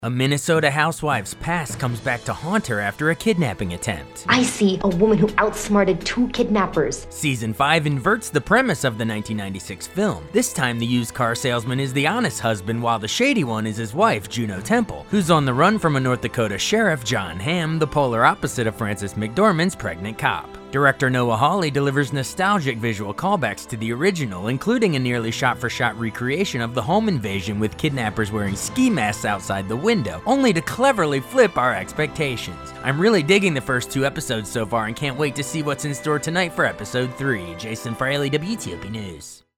A Minnesota housewife's past comes back to haunt her after a kidnapping attempt. I see a woman who outsmarted 2 kidnappers. Season 5 inverts the premise of the 1996 film. This time the used car salesman is the honest husband while the shady one is his wife, Juno Temple, who's on the run from a North Dakota sheriff, John Hamm, the polar opposite of Frances McDormand's pregnant cop. Director Noah Hawley delivers nostalgic visual callbacks to the original, including a nearly shot-for-shot recreation of the home invasion with kidnappers wearing ski masks outside the window, only to cleverly flip our expectations. I'm really digging the first 2 episodes so far and can't wait to see what's in store tonight for episode 3. Jason Fraley, WTOP News.